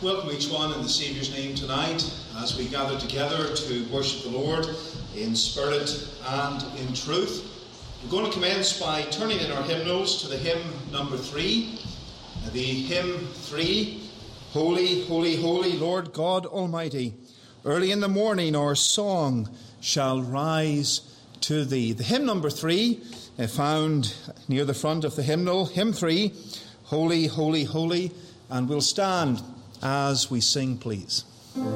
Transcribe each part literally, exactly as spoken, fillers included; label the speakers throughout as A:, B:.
A: Welcome each one in the Saviour's name tonight as we gather together to worship the Lord in spirit and in truth. We're going to commence by turning in our hymnals to the hymn number three. The hymn three, Holy, Holy, Holy, Lord God Almighty. Early in the morning our song shall rise to Thee. The hymn number three, uh, found near the front of the hymnal, hymn three, Holy, Holy, Holy, and we'll stand as we sing, please.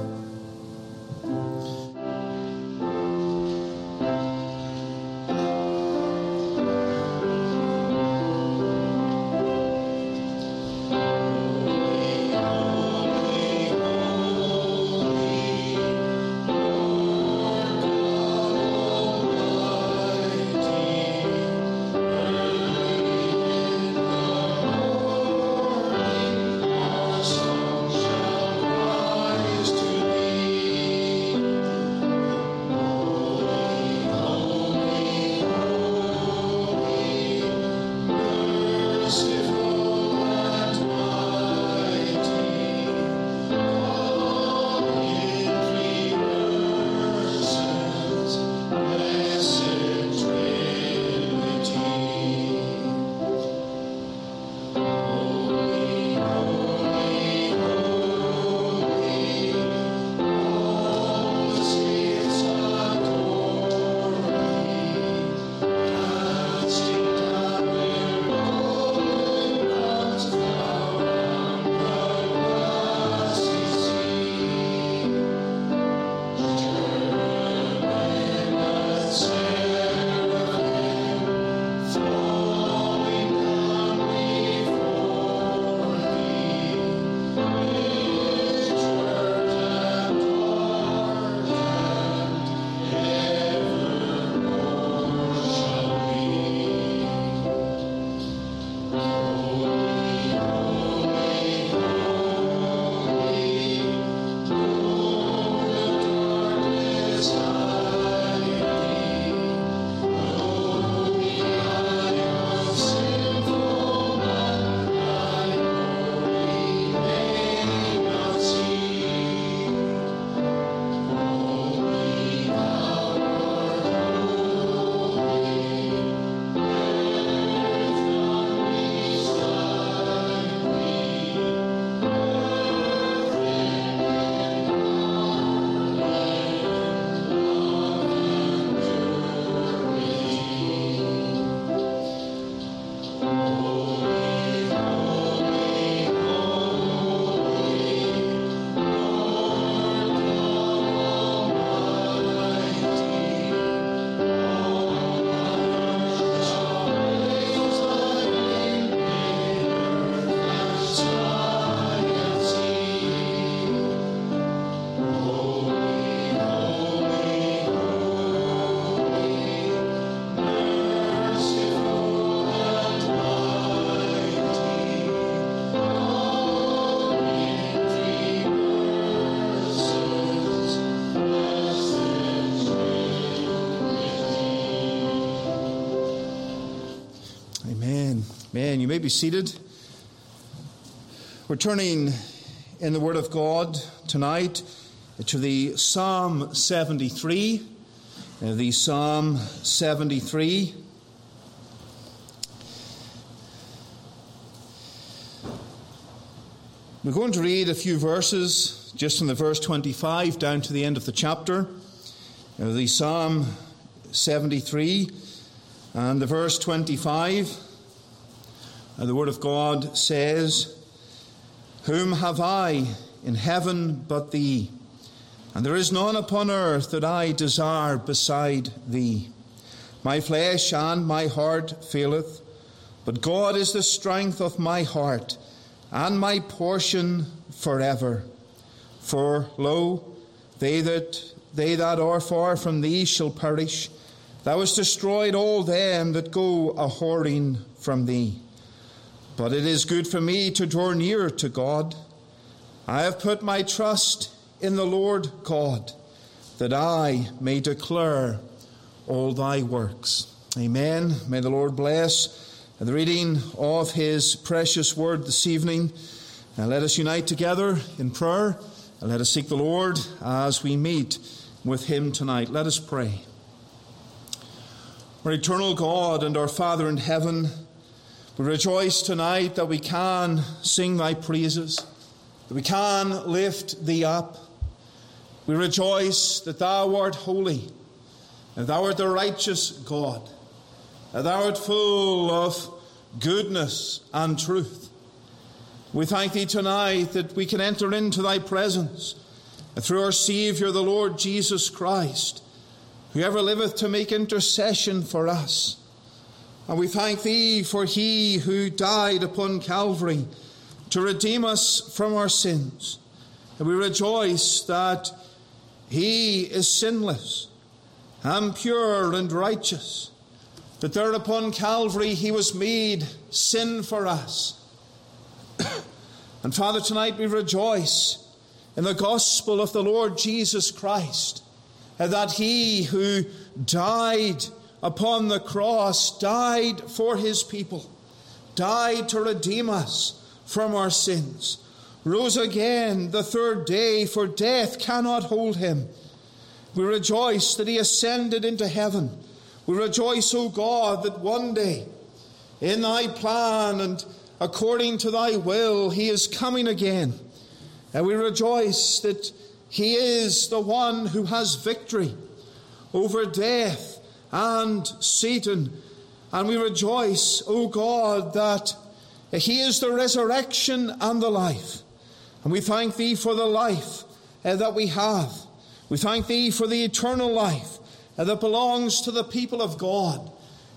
A: Amen. You may be seated. We're turning in the Word of God tonight to the Psalm seventy-three. Uh, the Psalm seventy-three. We're going to read a few verses just from the verse twenty-five down to the end of the chapter. Uh, the Psalm seventy-three and the verse twenty-five. And the Word of God says, Whom have I in heaven but Thee? And there is none upon earth that I desire beside Thee. My flesh and my heart faileth, but God is the strength of my heart, and my portion forever. For, lo, they that they that are far from Thee shall perish. Thou hast destroyed all them that go a-whoring from Thee. But it is good for me to draw near to God. I have put my trust in the Lord God, that I may declare all Thy works. Amen. May the Lord bless the reading of His precious word this evening. And let us unite together in prayer, and let us seek the Lord as we meet with him tonight. Let us pray. Our eternal God and our Father in heaven, we rejoice tonight that we can sing thy praises, that we can lift thee up. We rejoice that thou art holy, and thou art the righteous God, and thou art full of goodness and truth. We thank thee tonight that we can enter into thy presence through our Saviour, the Lord Jesus Christ, who ever liveth to make intercession for us. And we thank thee for he who died upon Calvary to redeem us from our sins. And we rejoice that he is sinless and pure and righteous, that there upon Calvary he was made sin for us. And Father, tonight we rejoice in the gospel of the Lord Jesus Christ, and that he who died upon the cross died for his people, died to redeem us from our sins, rose again the third day, for death cannot hold him. We rejoice that he ascended into heaven. We rejoice, O God, that one day in thy plan and according to thy will, he is coming again. And we rejoice that he is the one who has victory over death and Satan. And we rejoice, O God, that he is the resurrection and the life. And we thank thee for the life uh, that we have. We thank thee for the eternal life uh, that belongs to the people of God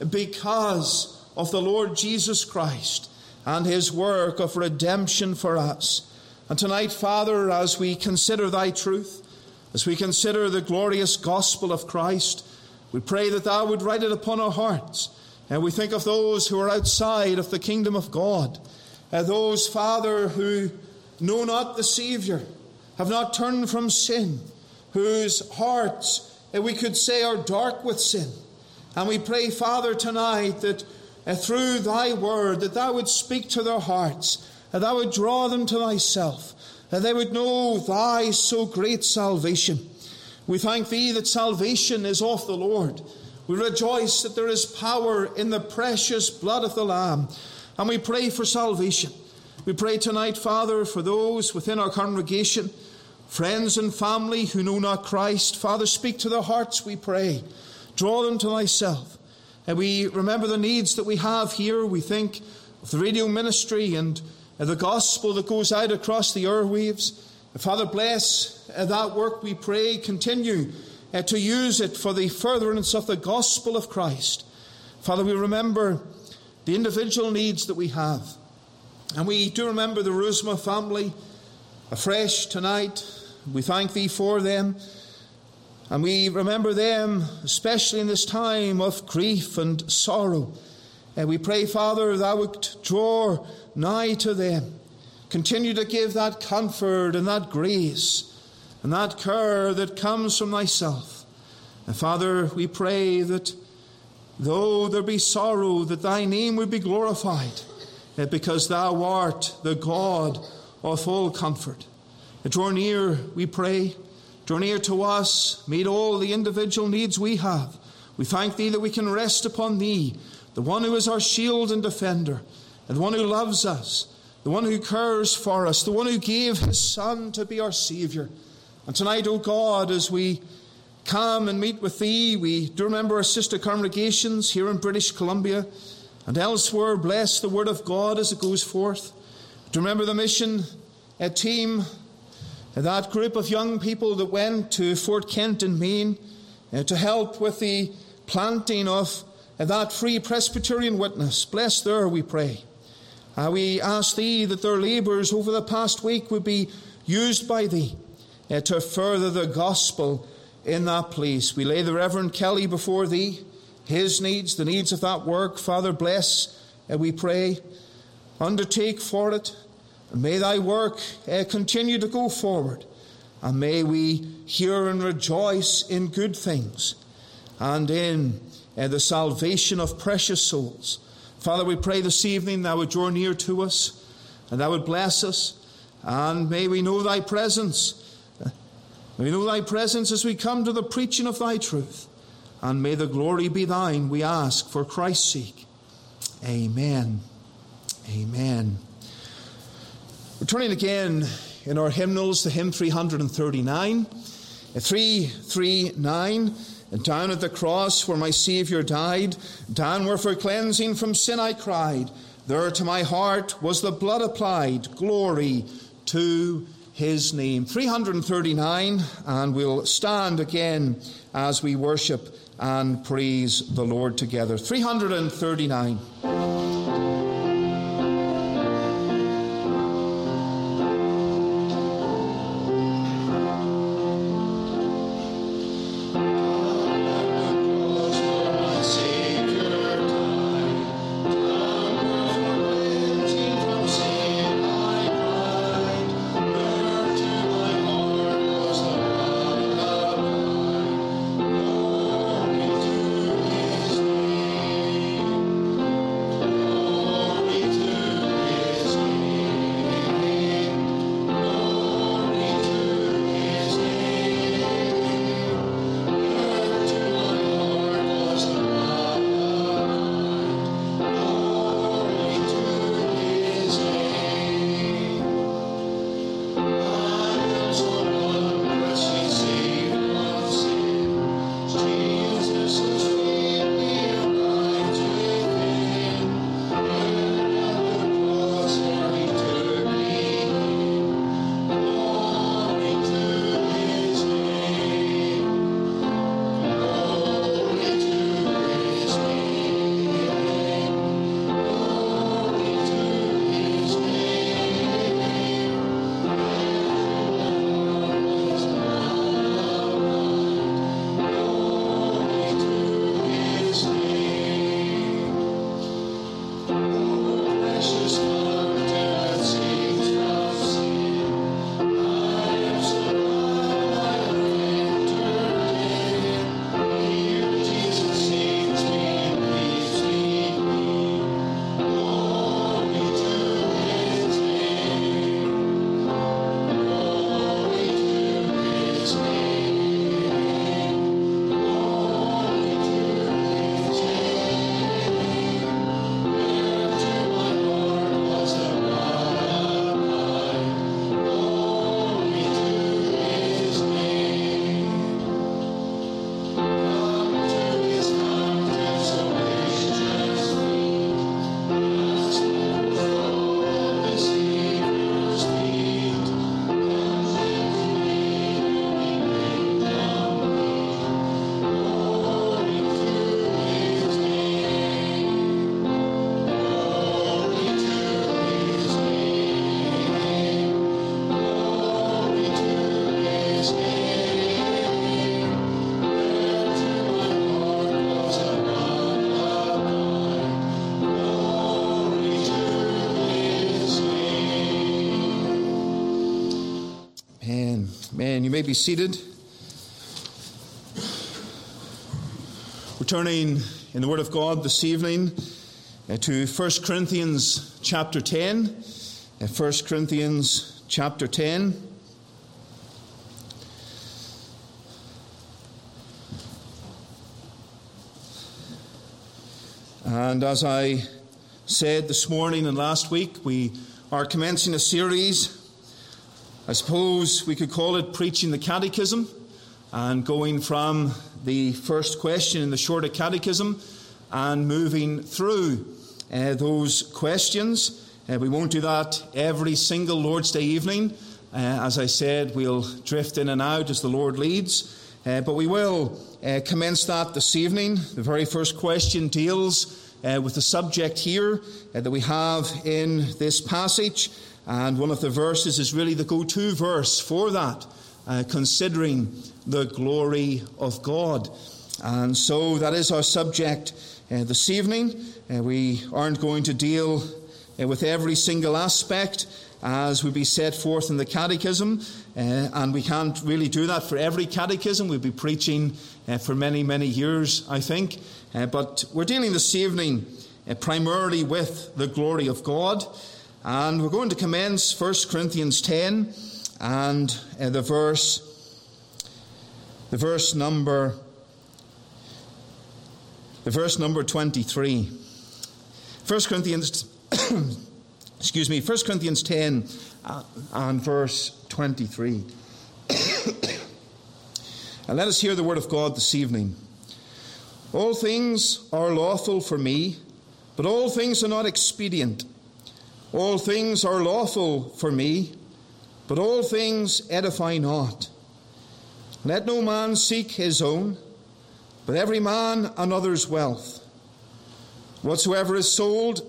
A: because of the Lord Jesus Christ and his work of redemption for us. And tonight, Father, as we consider thy truth, as we consider the glorious gospel of Christ, we pray that thou would write it upon our hearts. And we think of those who are outside of the kingdom of God, and those, Father, who know not the Saviour, have not turned from sin, whose hearts, we could say, are dark with sin. And we pray, Father, tonight that Uh, through thy word, that thou would speak to their hearts, that thou would draw them to thyself, that they would know thy so great salvation. We thank thee that salvation is of the Lord. We rejoice that there is power in the precious blood of the Lamb, and we pray for salvation. We pray tonight, Father, for those within our congregation, friends and family who know not Christ. Father, speak to their hearts, we pray. Draw them to thyself. And we remember the needs that we have here. We think of the radio ministry and the gospel that goes out across the airwaves. Father, bless that work, we pray. Continue to use it for the furtherance of the gospel of Christ. Father, we remember the individual needs that we have. And we do remember the Rusma family afresh tonight. We thank thee for them. And we remember them, especially in this time of grief and sorrow. And we pray, Father, thou would draw nigh to them. Continue to give that comfort and that grace and that care that comes from thyself. And Father, we pray that though there be sorrow, that thy name would be glorified, because thou art the God of all comfort. Draw near, we pray. Draw near to us, meet all the individual needs we have. We thank thee that we can rest upon thee, the one who is our shield and defender, and the one who loves us, the one who cares for us, the one who gave his Son to be our Saviour. And tonight, O God, as we come and meet with thee, we do remember our sister congregations here in British Columbia and elsewhere. Bless the word of God as it goes forth. Do remember the mission a team, that group of young people that went to Fort Kent in Maine uh, to help with the planting of uh, that Free Presbyterian Witness. Bless there, we pray. Uh, we ask thee that their labours over the past week would be used by thee uh, to further the gospel in that place. We lay the Reverend Kelly before thee, his needs, the needs of that work. Father, bless, uh, we pray. Undertake for it. And may thy work uh, continue to go forward. And may we hear and rejoice in good things and in uh, the salvation of precious souls. Father, we pray this evening thou would draw near to us and thou would bless us. and may we know thy presence. May we know thy presence as we come to the preaching of thy truth. And may the glory be thine, we ask, for Christ's sake. Amen. Amen. We're turning again in our hymnals to hymn three thirty-nine. three thirty-nine. Down at the cross where my Saviour died, down where for cleansing from sin I cried, there to my heart was the blood applied. Glory to his name. three thirty-nine, and we'll stand again as we worship and praise the Lord together. three thirty-nine. Amen. You may be seated. We're turning in the Word of God this evening uh, to First Corinthians chapter ten. Uh, First Corinthians chapter ten. And as I said this morning and last week, we are commencing a series. I suppose we could call it Preaching the Catechism, and going from the first question in the Shorter Catechism and moving through uh, those questions. Uh, we won't do that every single Lord's Day evening. Uh, as I said, we'll drift in and out as the Lord leads. Uh, but we will uh, commence that this evening. The very first question deals uh, with the subject here uh, that we have in this passage. And one of the verses is really the go-to verse for that, uh, considering the glory of God. And so that is our subject uh, this evening. Uh, we aren't going to deal uh, with every single aspect as would be set forth in the catechism. Uh, and we can't really do that for every catechism. We'll be preaching uh, for many, many years, I think. Uh, but we're dealing this evening uh, primarily with the glory of God. And we're going to commence First Corinthians ten and uh, the verse, the verse number, the verse number twenty-three. First Corinthians, excuse me, First Corinthians ten and verse twenty-three. And let us hear the word of God this evening. All things are lawful for me, but all things are not expedient. All things are lawful for me, but all things edify not. Let no man seek his own, but every man another's wealth. Whatsoever is sold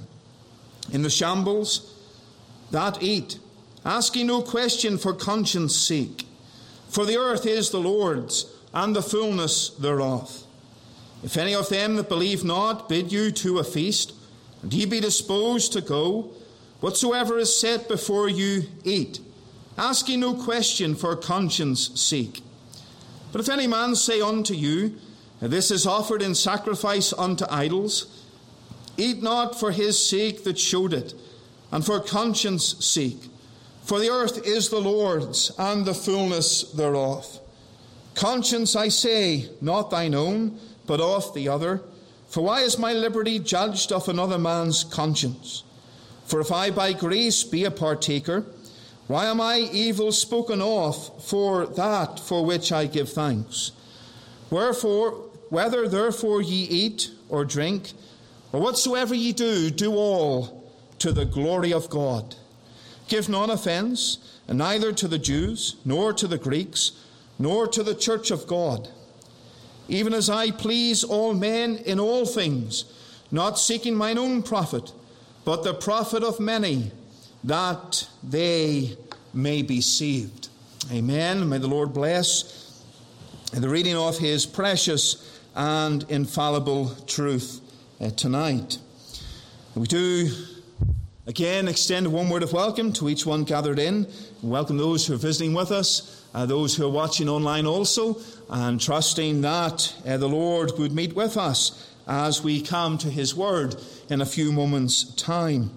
A: in the shambles, that eat, asking no question for conscience sake. For the earth is the Lord's, and the fullness thereof. If any of them that believe not bid you to a feast, and ye be disposed to go, whatsoever is set before you, eat, asking no question for conscience sake. But if any man say unto you, this is offered in sacrifice unto idols, eat not for his sake that showed it, and for conscience sake. For the earth is the Lord's, and the fullness thereof. Conscience, I say, not thine own, but of the other. For why is my liberty judged of another man's conscience? For if I by grace be a partaker, why am I evil spoken of for that for which I give thanks? Wherefore, whether therefore ye eat or drink, or whatsoever ye do, do all to the glory of God. Give none offence, and neither to the Jews, nor to the Greeks, nor to the church of God. Even as I please all men in all things, not seeking mine own profit, but the profit of many, that they may be saved. Amen. May the Lord bless the reading of his precious and infallible truth uh, tonight. We do again extend one word of welcome to each one gathered in. Welcome those who are visiting with us, uh, those who are watching online also, and trusting that uh, the Lord would meet with us as we come to his word in a few moments' time.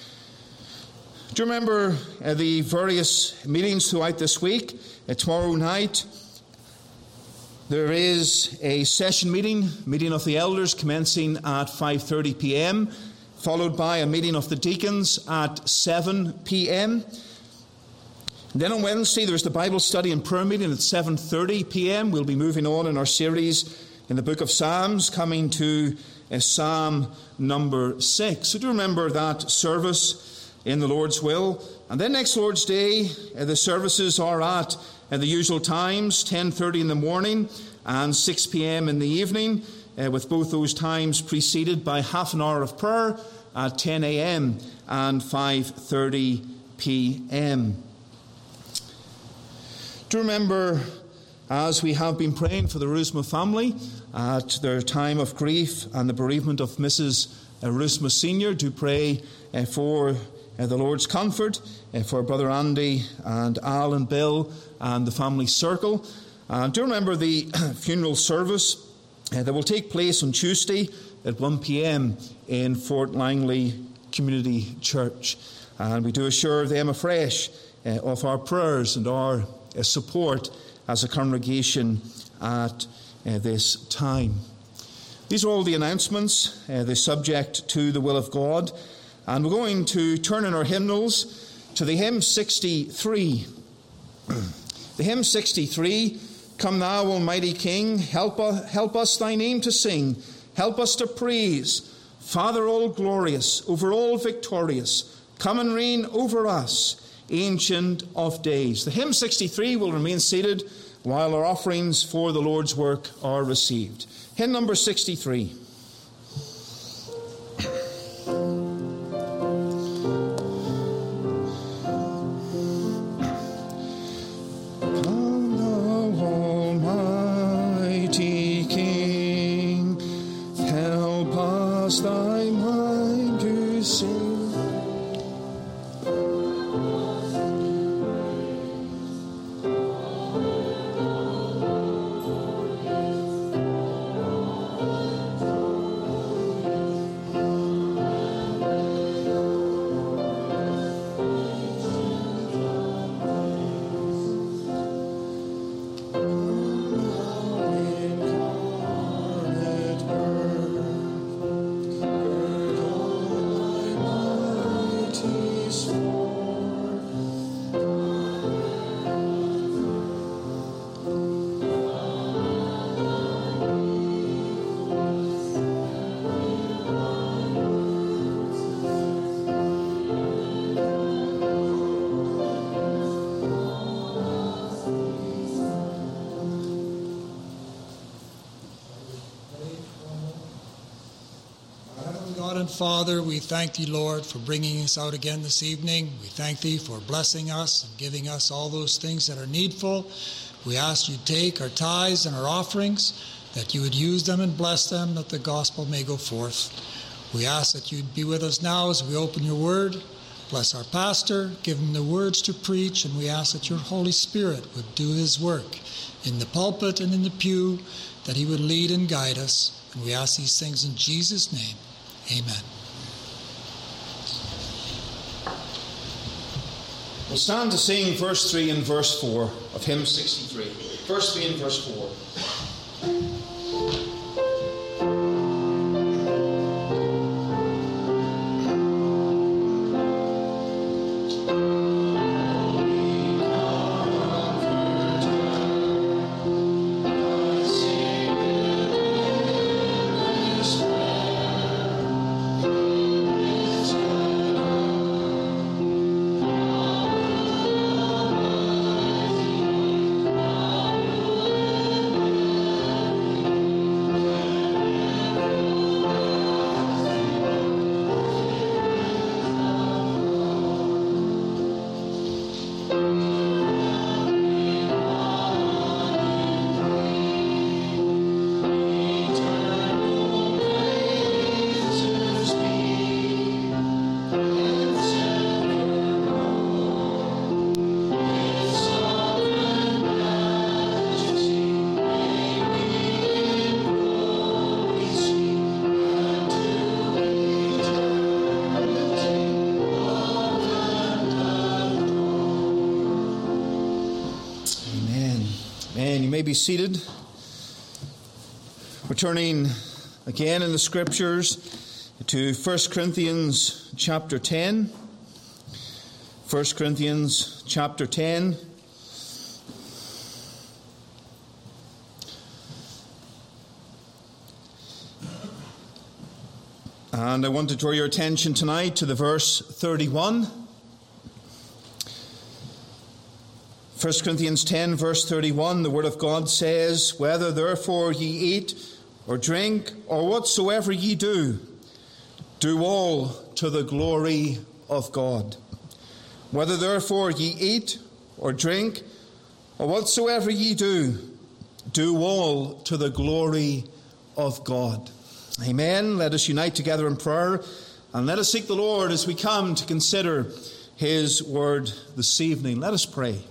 A: Do you remember uh, the various meetings throughout this week? Uh, tomorrow night there is a session meeting, meeting of the elders commencing at five thirty p.m., followed by a meeting of the deacons at seven p.m. Then on Wednesday there's the Bible study and prayer meeting at seven thirty p.m. We'll be moving on in our series in the book of Psalms, coming to uh, Psalm number six. So do remember that service in the Lord's will. And then next Lord's Day, uh, the services are at uh, the usual times, ten thirty in the morning and six p.m. in the evening, uh, with both those times preceded by half an hour of prayer at ten a.m. and five thirty p.m. Do remember, as we have been praying for the Rusma family at their time of grief and the bereavement of Missus Rusma Senior, do pray uh, for uh, the Lord's comfort, uh, for Brother Andy and Al and Bill and the family circle. Uh, do remember the funeral service uh, that will take place on Tuesday at one p.m. in Fort Langley Community Church. And we do assure them afresh uh, of our prayers and our uh, support as a congregation at uh, this time. These are all the announcements, uh, the subject to the will of God. And we're going to turn in our hymnals to the hymn sixty-three. The hymn sixty-three, Come Thou, Almighty King, help us, help us Thy name to sing, help us to praise, Father all glorious, over all victorious, come and reign over us, Ancient of Days. The hymn sixty-three will remain seated while our offerings for the Lord's work are received. Hymn number sixty-three.
B: and Father, we thank thee, Lord, for bringing us out again this evening. We thank thee for blessing us and giving us all those things that are needful. We ask you to take our tithes and our offerings, that you would use them and bless them, that the gospel may go forth. We ask that you'd be with us now as we open your word. Bless our pastor, give him the words to preach, and we ask that your Holy Spirit would do his work in the pulpit and in the pew, that he would lead and guide us. And we ask these things in Jesus' name. Amen.
A: We'll stand to sing verse three and verse four of hymn sixty-three. Verse three and verse four. Be seated. We're turning again in the scriptures to First Corinthians chapter ten. First Corinthians chapter ten. And I want to draw your attention tonight to the verse thirty-one. First Corinthians ten, verse thirty-one, the Word of God says, "Whether therefore ye eat or drink, or whatsoever ye do, do all to the glory of God." Whether therefore ye eat or drink, or whatsoever ye do, do all to the glory of God. Amen. Let us unite together in prayer, and let us seek the Lord as we come to consider his word this evening. Let us pray.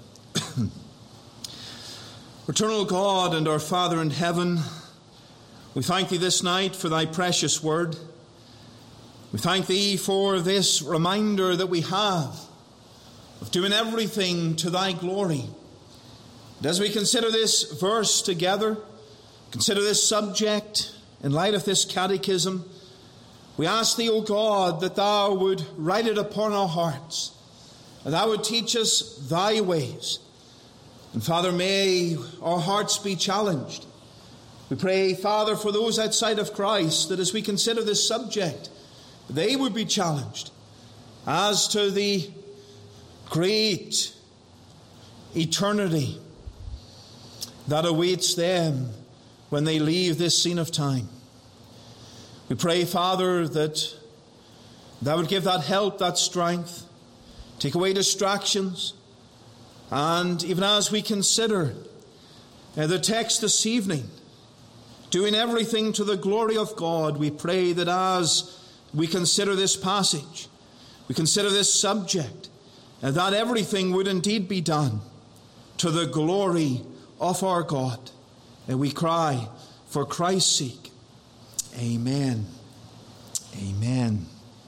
A: Eternal God and our Father in heaven, we thank thee this night for thy precious word. We thank thee for this reminder that we have of doing everything to thy glory. And as we consider this verse together, consider this subject in light of this catechism, we ask thee, O God, that thou would write it upon our hearts, and thou would teach us thy ways. And Father, may our hearts be challenged. We pray, Father, for those outside of Christ, that as we consider this subject, they would be challenged as to the great eternity that awaits them when they leave this scene of time. We pray, Father, that thou would give that help, that strength, take away distractions. And even as we consider uh, the text this evening, doing everything to the glory of God, we pray that as we consider this passage, we consider this subject, uh, that everything would indeed be done to the glory of our God. And we cry for Christ's sake. Amen. Amen.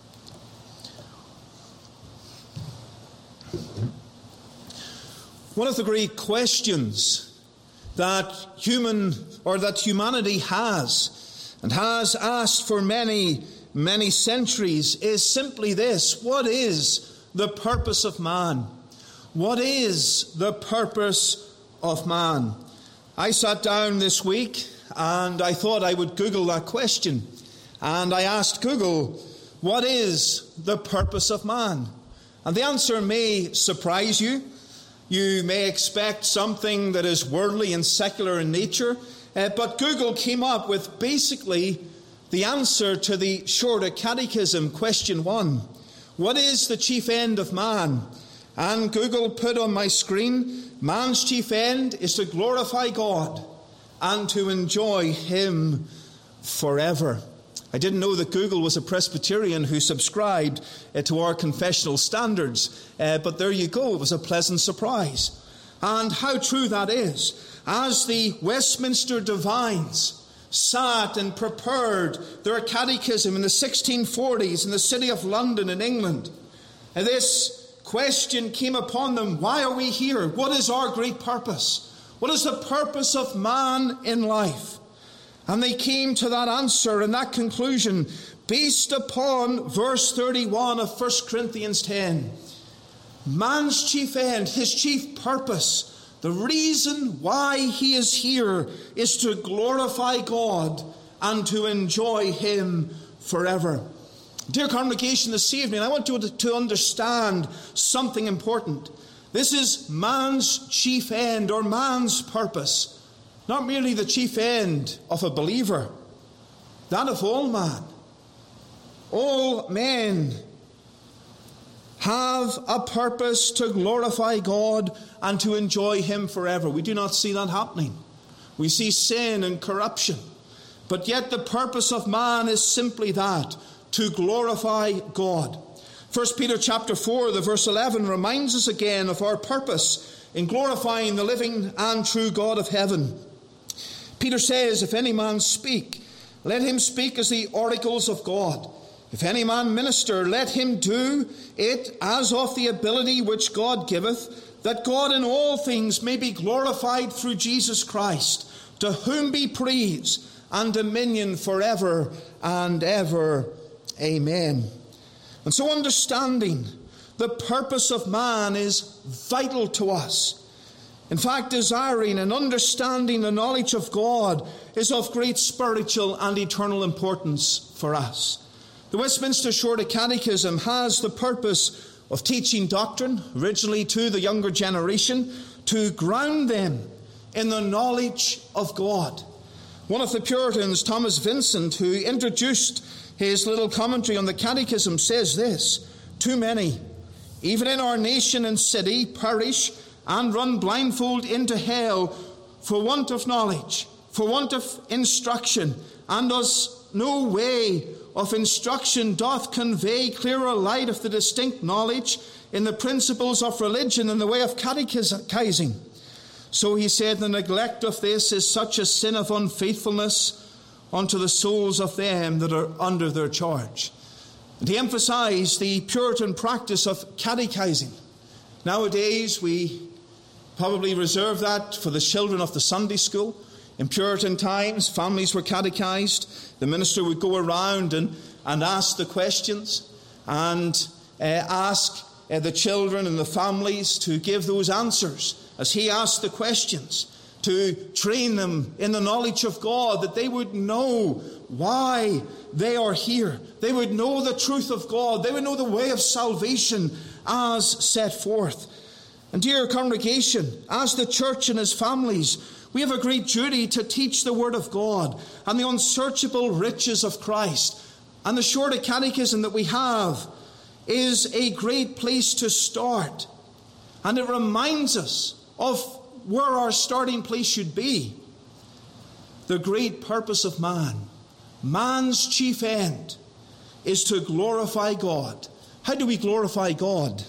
A: One of the great questions that human or that humanity has and has asked for many, many centuries is simply this: what is the purpose of man? What is the purpose of man? I sat down this week and I thought I would Google that question. And I asked Google, what is the purpose of man? And the answer may surprise you. You may expect something that is worldly and secular in nature, uh, but Google came up with basically the answer to the Shorter Catechism, question one. What is the chief end of man? And Google put on my screen, man's chief end is to glorify God and to enjoy him forever. I didn't know that Google was a Presbyterian who subscribed uh, to our confessional standards, uh, but there you go, it was a pleasant surprise. And how true that is. As the Westminster divines sat and prepared their catechism in the sixteen forties in the city of London in England, and this question came upon them: why are we here? What is our great purpose? What is the purpose of man in life? And they came to that answer and that conclusion based upon verse thirty-one of First Corinthians ten. Man's chief end, his chief purpose, the reason why he is here is to glorify God and to enjoy him forever. Dear congregation, this evening I want you to understand something important. This is man's chief end, or man's purpose. Not merely the chief end of a believer, that of all man. All men have a purpose to glorify God and to enjoy him forever. We do not see that happening. We see sin and corruption. But yet the purpose of man is simply that, to glorify God. First Peter chapter four, the verse eleven reminds us again of our purpose in glorifying the living and true God of heaven. Peter says, if any man speak, let him speak as the oracles of God. If any man minister, let him do it as of the ability which God giveth, that God in all things may be glorified through Jesus Christ, to whom be praise and dominion forever and ever. Amen. And so understanding the purpose of man is vital to us. In fact, desiring and understanding the knowledge of God is of great spiritual and eternal importance for us. The Westminster Shorter Catechism has the purpose of teaching doctrine, originally to the younger generation, to ground them in the knowledge of God. One of the Puritans, Thomas Vincent, who introduced his little commentary on the Catechism, says this: too many, even in our nation and city, perish and run blindfold into hell for want of knowledge, for want of instruction, and as no way of instruction doth convey clearer light of the distinct knowledge in the principles of religion in the way of catechizing. So he said, the neglect of this is such a sin of unfaithfulness unto the souls of them that are under their charge. And he emphasized the Puritan practice of catechizing. Nowadays we probably reserve that for the children of the Sunday school. In Puritan times, families were catechized. The minister would go around and, and ask the questions and uh, ask uh, the children and the families to give those answers as he asked the questions, to train them in the knowledge of God, that they would know why they are here. They would know the truth of God. They would know the way of salvation as set forth. And dear congregation, as the church and as families, we have a great duty to teach the Word of God and the unsearchable riches of Christ. And the Shorter Catechism that we have is a great place to start. And it reminds us of where our starting place should be. The great purpose of man, man's chief end, is to glorify God. How do we glorify God?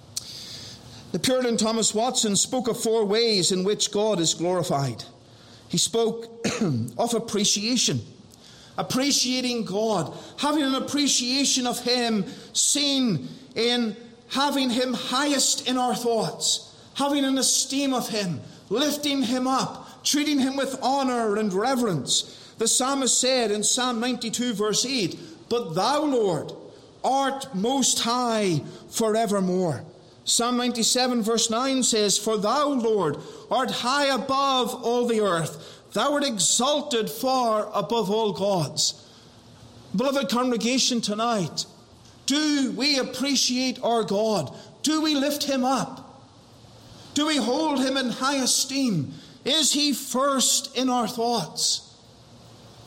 A: The Puritan Thomas Watson spoke of four ways in which God is glorified. He spoke of appreciation, appreciating God, having an appreciation of Him, seen in having Him highest in our thoughts, having an esteem of Him, lifting Him up, treating Him with honor and reverence. The psalmist said in Psalm ninety-two verse eight, "But thou, Lord, art most high forevermore." Psalm ninety-seven verse nine says, "For thou, Lord, art high above all the earth. Thou art exalted far above all gods." Beloved congregation, tonight, do we appreciate our God? Do we lift Him up? Do we hold Him in high esteem? Is He first in our thoughts?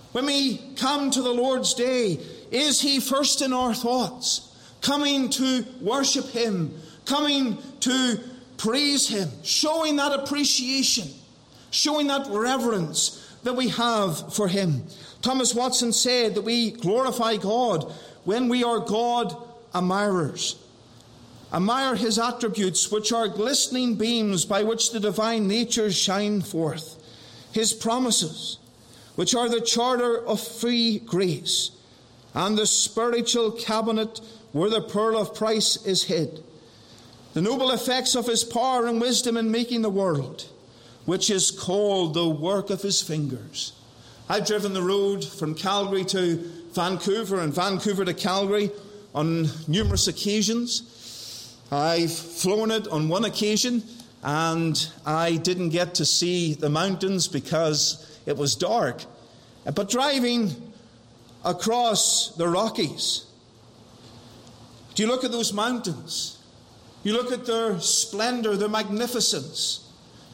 A: When we come to the Lord's Day, is he first in our thoughts? Coming to worship him, coming to praise him, showing that appreciation, showing that reverence that we have for him. Thomas Watson said that we glorify God when we are God admirers. Admire his attributes, which are glistening beams by which the divine natures shine forth. His promises, which are the charter of free grace, and the spiritual cabinet where the pearl of price is hid. The noble effects of his power and wisdom in making the world, which is called the work of his fingers. I've driven the road from Calgary to Vancouver and Vancouver to Calgary on numerous occasions. I've flown it on one occasion and I didn't get to see the mountains because it was dark. But driving across the Rockies, do you look at those mountains? You look at their splendor, their magnificence,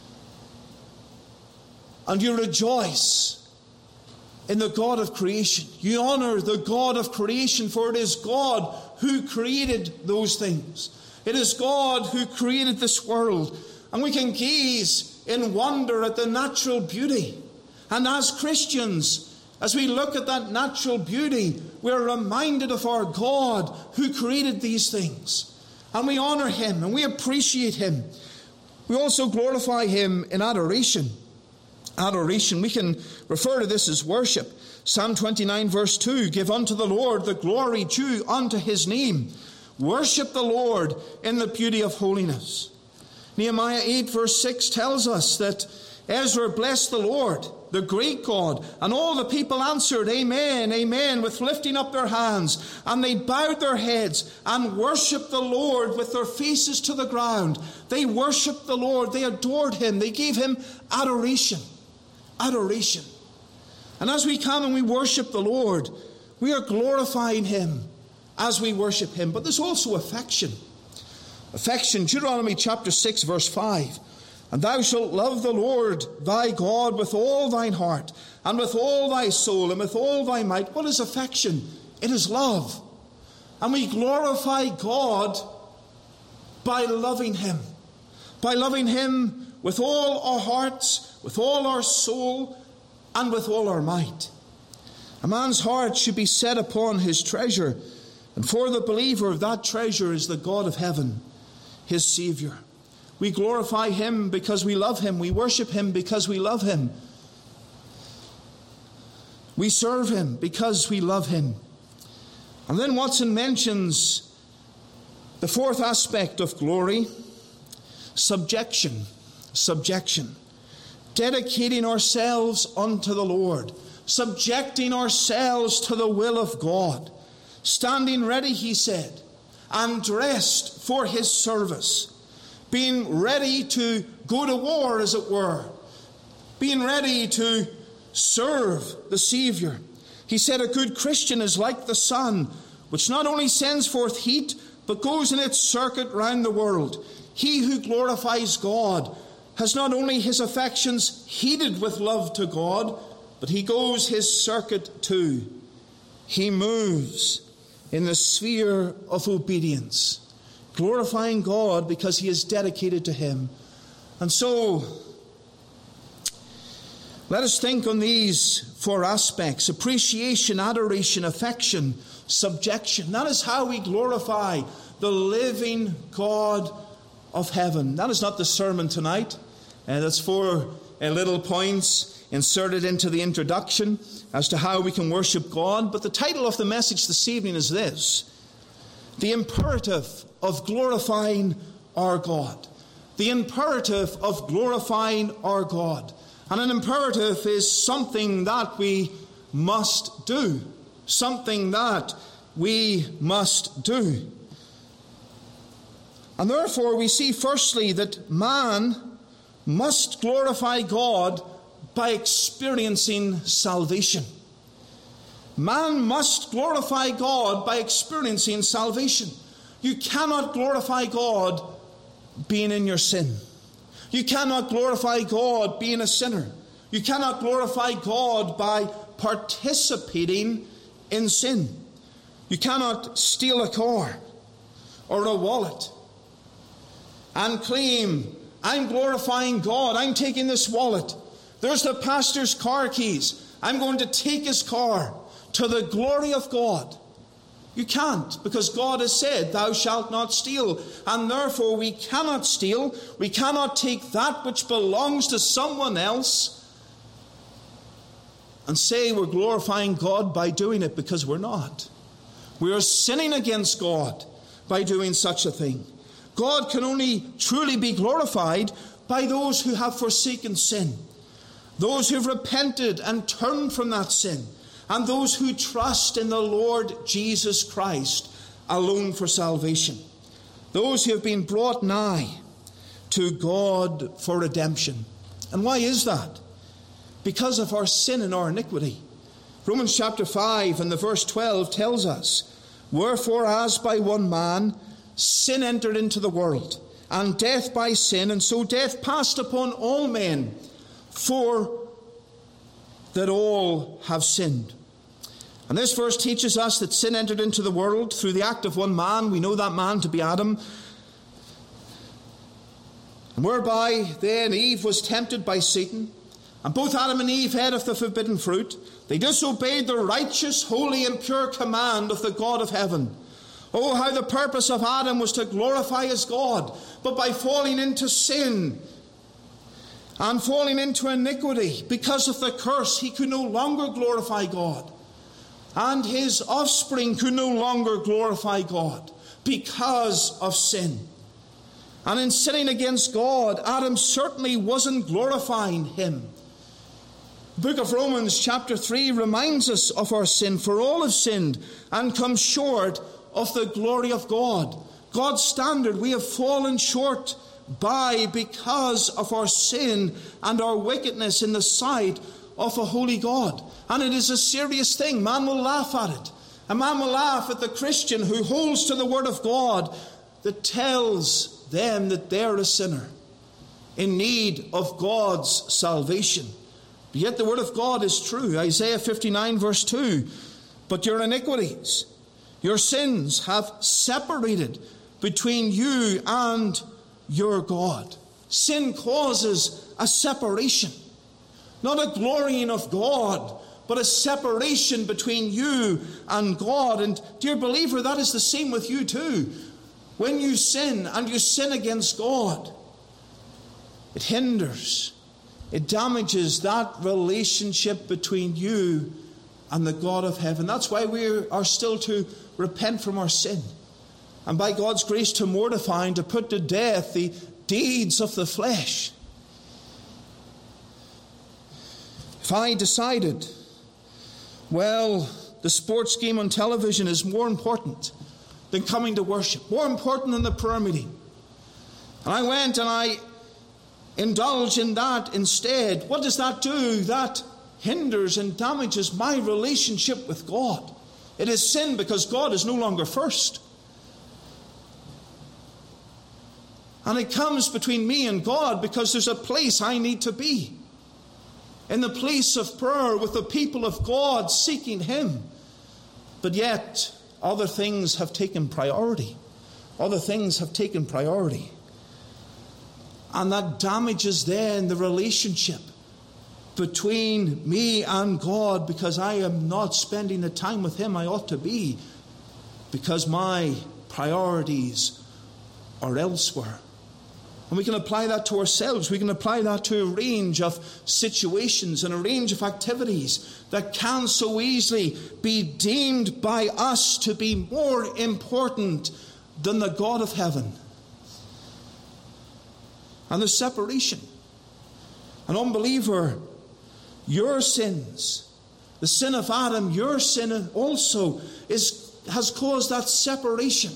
A: and you rejoice in the God of creation. You honor the God of creation, for it is God who created those things. It is God who created this world. And we can gaze in wonder at the natural beauty. And as Christians, as we look at that natural beauty, we're reminded of our God who created these things. And we honor him and we appreciate him. We also glorify him in adoration. Adoration, we can refer to this as worship. Psalm twenty-nine verse two, give unto the Lord the glory due unto his name. Worship the Lord in the beauty of holiness. Nehemiah eight verse six tells us that Ezra blessed the Lord, the great God, and all the people answered, Amen, Amen, with lifting up their hands. And they bowed their heads and worshipped the Lord with their faces to the ground. They worshipped the Lord. They adored him. They gave him adoration. Adoration. And as we come and we worship the Lord, we are glorifying him as we worship him. But there's also affection. Affection, Deuteronomy chapter six verse five. And thou shalt love the Lord thy God with all thine heart, and with all thy soul, and with all thy might. What is affection? It is love. And we glorify God by loving him. By loving him with all our hearts, with all our soul, and with all our might. A man's heart should be set upon his treasure. And for the believer, that treasure is the God of heaven, his Savior. We glorify him because we love him. We worship him because we love him. We serve him because we love him. And then Watson mentions the fourth aspect of glory, subjection. Subjection. Dedicating ourselves unto the Lord. Subjecting ourselves to the will of God. Standing ready, he said, and dressed for his service. Being ready to go to war, as it were. Being ready to serve the Savior. He said a good Christian is like the sun, which not only sends forth heat, but goes in its circuit round the world. He who glorifies God has not only his affections heated with love to God, but he goes his circuit too. He moves in the sphere of obedience, glorifying God because he is dedicated to him. And so, let us think on these four aspects: appreciation, adoration, affection, subjection. That is how we glorify the living God of heaven. That is not the sermon tonight. Uh, that's four uh, little points inserted into the introduction as to how we can worship God. But the title of the message this evening is this: the imperative of glorifying our God. The imperative of glorifying our God. And an imperative is something that we must do. Something that we must do. And therefore we see firstly that man must glorify God by experiencing salvation. Man must glorify God by experiencing salvation. You cannot glorify God being in your sin. You cannot glorify God being a sinner. You cannot glorify God by participating in sin. You cannot steal a car or a wallet and claim, I'm glorifying God. I'm taking this wallet. There's the pastor's car keys. I'm going to take his car to the glory of God. You can't, because God has said, thou shalt not steal. And therefore we cannot steal. We cannot take that which belongs to someone else and say we're glorifying God by doing it, because we're not. We are sinning against God by doing such a thing. God can only truly be glorified by those who have forsaken sin, those who have repented and turned from that sin, and those who trust in the Lord Jesus Christ alone for salvation, those who have been brought nigh to God for redemption. And why is that? Because of our sin and our iniquity. Romans chapter five and the verse twelve tells us, wherefore as by one man sin entered into the world, and death by sin, and so death passed upon all men, for that all have sinned. And this verse teaches us that sin entered into the world through the act of one man. We know that man to be Adam. And whereby then Eve was tempted by Satan, and both Adam and Eve ate of the forbidden fruit. They disobeyed the righteous, holy, and pure command of the God of heaven. Oh, how the purpose of Adam was to glorify his God. But by falling into sin and falling into iniquity, because of the curse, he could no longer glorify God. And his offspring could no longer glorify God because of sin. And in sinning against God, Adam certainly wasn't glorifying him. The book of Romans chapter three reminds us of our sin. For all have sinned and come short of the glory of God. God's standard we have fallen short by because of our sin and our wickedness in the sight of a holy God. And it is a serious thing. Man will laugh at it. A man will laugh at the Christian who holds to the word of God that tells them that they're a sinner in need of God's salvation. But yet the word of God is true. Isaiah fifty-nine verse two. But your iniquities, your sins have separated between you and your God. Sin causes a separation. Not a glorying of God, but a separation between you and God. And dear believer, that is the same with you too. When you sin and you sin against God, it hinders, it damages that relationship between you and the God of heaven. That's why we are still to repent from our sin. And by God's grace to mortify and to put to death the deeds of the flesh. If I decided, well, the sports game on television is more important than coming to worship, more important than the prayer meeting, and I went and I indulged in that instead, what does that do? That hinders and damages my relationship with God. It is sin because God is no longer first. And it comes between me and God because there's a place I need to be. In the place of prayer with the people of God seeking Him. But yet, other things have taken priority. Other things have taken priority. And that damages then the relationship between me and God, because I am not spending the time with Him I ought to be, because my priorities are elsewhere. And we can apply that to ourselves. We can apply that to a range of situations and a range of activities that can so easily be deemed by us to be more important than the God of heaven. And there's separation. An unbeliever, your sins, the sin of Adam, your sin also is has caused that separation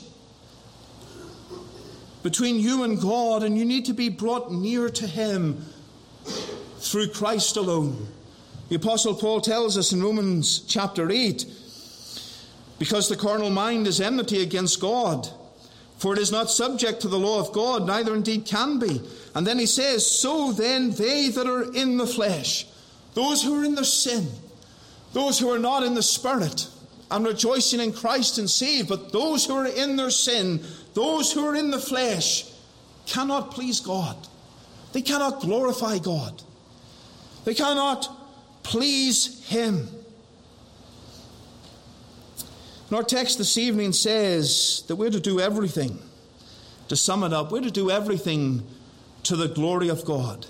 A: between you and God, and you need to be brought near to Him through Christ alone. The Apostle Paul tells us in Romans chapter eight, because the carnal mind is enmity against God, for it is not subject to the law of God, neither indeed can be. And then he says, so then they that are in the flesh those who are in their sin, those who are not in the Spirit and rejoicing in Christ and saved, but those who are in their sin, those who are in the flesh, cannot please God. They cannot glorify God. They cannot please Him. And our text this evening says that we're to do everything. To sum it up, we're to do everything to the glory of God.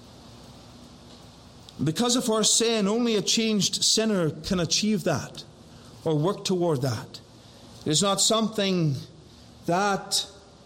A: Because of our sin, only a changed sinner can achieve that or work toward that. It is not something that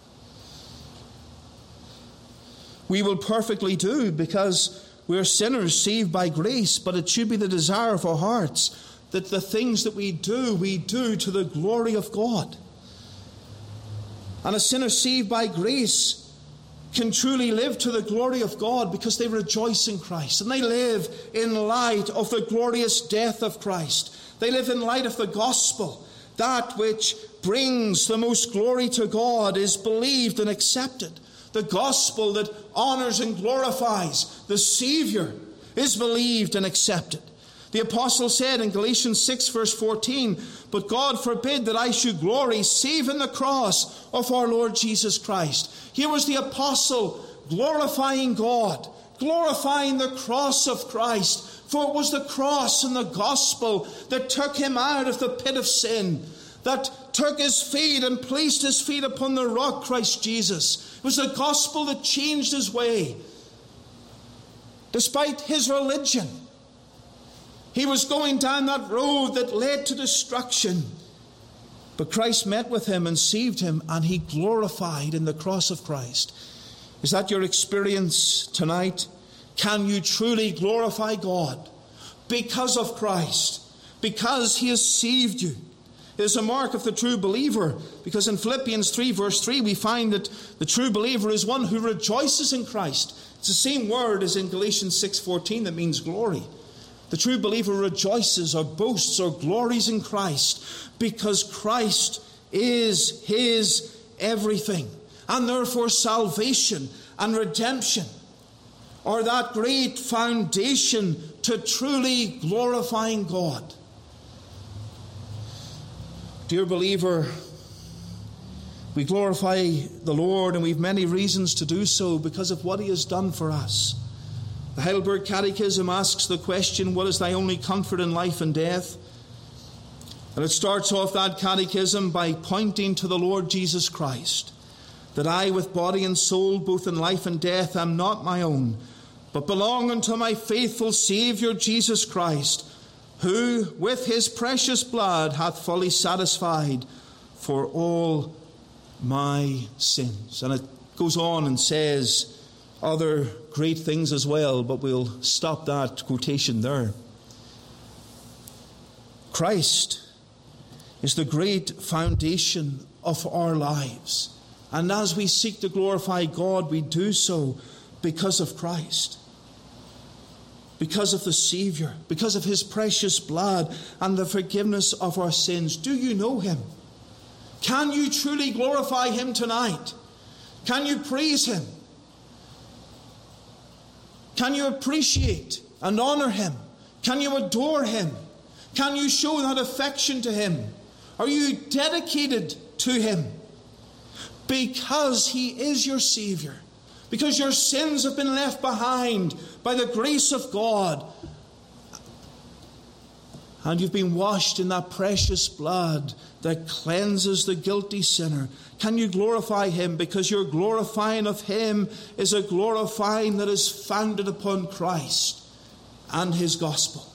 A: we will perfectly do because we're sinners saved by grace, but it should be the desire of our hearts that the things that we do, we do to the glory of God. And a sinner saved by grace can truly live to the glory of God because they rejoice in Christ and they live in light of the glorious death of Christ. They live in light of the gospel. That which brings the most glory to God is believed and accepted. The gospel that honors and glorifies the Savior is believed and accepted. The apostle said in Galatians six verse fourteen, "But God forbid that I should glory save in the cross of our Lord Jesus Christ." Here was the apostle glorifying God, glorifying the cross of Christ. For it was the cross and the gospel that took him out of the pit of sin, that took his feet and placed his feet upon the rock, Christ Jesus. It was the gospel that changed his way. Despite his religion, he was going down that road that led to destruction. But Christ met with him and saved him, and he glorified in the cross of Christ. Is that your experience tonight? Can you truly glorify God because of Christ? Because he has saved you? It is a mark of the true believer, because in Philippians three verse three we find that the true believer is one who rejoices in Christ. It's the same word as in Galatians six fourteen that means glory. The true believer rejoices or boasts or glories in Christ because Christ is his everything. And therefore salvation and redemption are that great foundation to truly glorifying God. Dear believer, we glorify the Lord, and we've many reasons to do so because of what he has done for us. The Heidelberg Catechism asks the question, what is thy only comfort in life and death? And it starts off that catechism by pointing to the Lord Jesus Christ, that I with body and soul, both in life and death, am not my own, but belong unto my faithful Saviour Jesus Christ, who with his precious blood hath fully satisfied for all my sins. And it goes on and says other great things as well, but we'll stop that quotation there. Christ is the great foundation of our lives. And as we seek to glorify God, we do so because of Christ, because of the Savior, because of his precious blood and the forgiveness of our sins. Do you know him? Can you truly glorify him tonight? Can you praise him? Can you appreciate and honor him? Can you adore him? Can you show that affection to him? Are you dedicated to him? Because he is your Savior. Because your sins have been left behind by the grace of God. And you've been washed in that precious blood that cleanses the guilty sinner. Can you glorify him? Because your glorifying of him is a glorifying that is founded upon Christ and his gospel.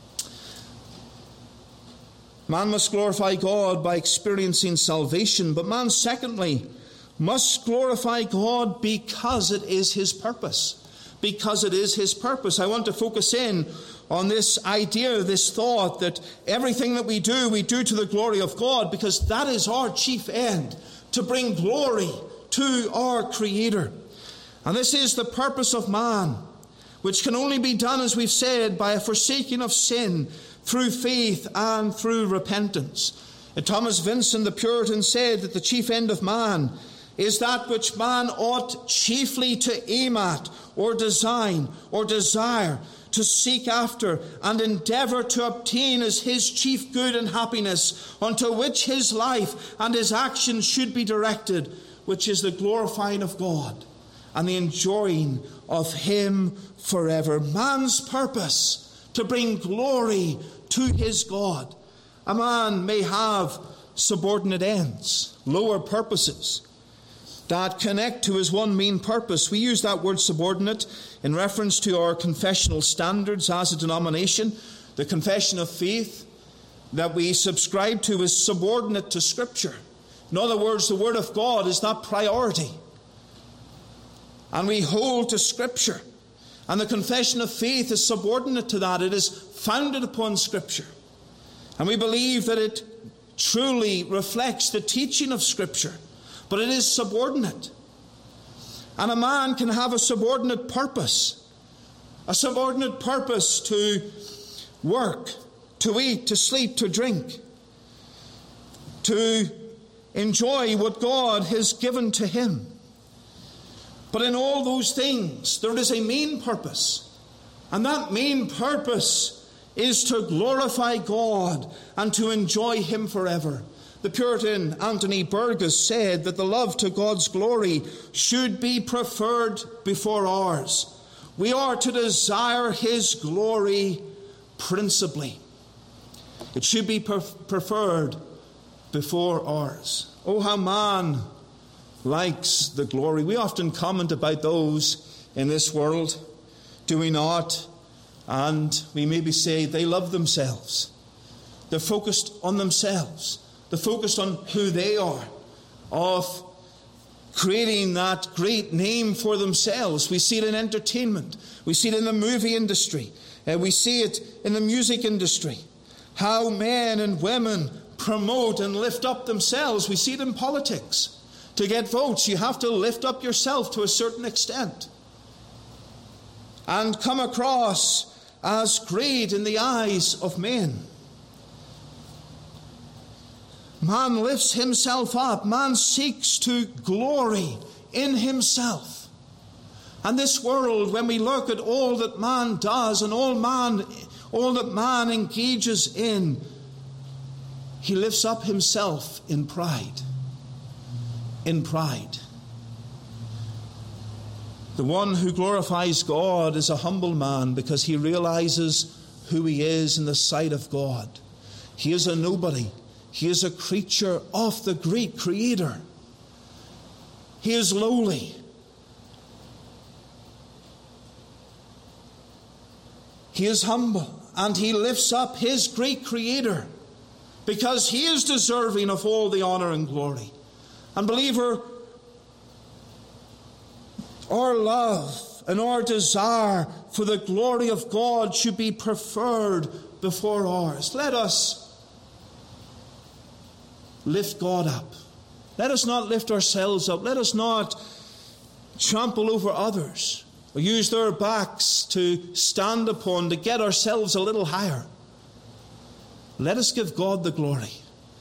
A: Man must glorify God by experiencing salvation, but man, secondly, must glorify God because it is his purpose. Because it is his purpose. I want to focus in on this idea, this thought that everything that we do, we do to the glory of God, because that is our chief end, to bring glory to our Creator. And this is the purpose of man, which can only be done, as we've said, by a forsaking of sin through faith and through repentance. And Thomas Vincent, the Puritan, said that the chief end of man is that which man ought chiefly to aim at or design or desire, to seek after and endeavour to obtain as his chief good and happiness, unto which his life and his actions should be directed, which is the glorifying of God and the enjoying of him forever. Man's purpose, to bring glory to his God. A man may have subordinate ends, lower purposes that connect to his one main purpose. We use that word subordinate in reference to our confessional standards as a denomination. The confession of faith that we subscribe to is subordinate to Scripture. In other words, the Word of God is not priority. And we hold to Scripture. And the confession of faith is subordinate to that. It is founded upon Scripture. And we believe that it truly reflects the teaching of Scripture. But it is subordinate. And a man can have a subordinate purpose. A subordinate purpose to work, to eat, to sleep, to drink, to enjoy what God has given to him. But in all those things, there is a main purpose. And that main purpose is to glorify God and to enjoy him forever. The Puritan Anthony Burgess said that the love to God's glory should be preferred before ours. We are to desire his glory principally. It should be preferred before ours. Oh, how man likes the glory. We often comment about those in this world, do we not? And we maybe say they love themselves. They're focused on themselves. They're focused on who they are, of creating that great name for themselves. We see it in entertainment. We see it in the movie industry. Uh, we see it in the music industry. How men and women promote and lift up themselves. We see it in politics. To get votes, you have to lift up yourself to a certain extent and come across as great in the eyes of men. Man lifts himself up. Man seeks to glory in himself. And this world, when we look at all that man does and all man, all that man engages in, he lifts up himself in pride. In pride. The one who glorifies God is a humble man because he realizes who he is in the sight of God. He is a nobody. He is a creature of the great Creator. He is lowly. He is humble, and he lifts up his great Creator because he is deserving of all the honor and glory. And believer, our love and our desire for the glory of God should be preferred before ours. Let us lift God up. Let us not lift ourselves up. Let us not trample over others or use their backs to stand upon to get ourselves a little higher. Let us give God the glory.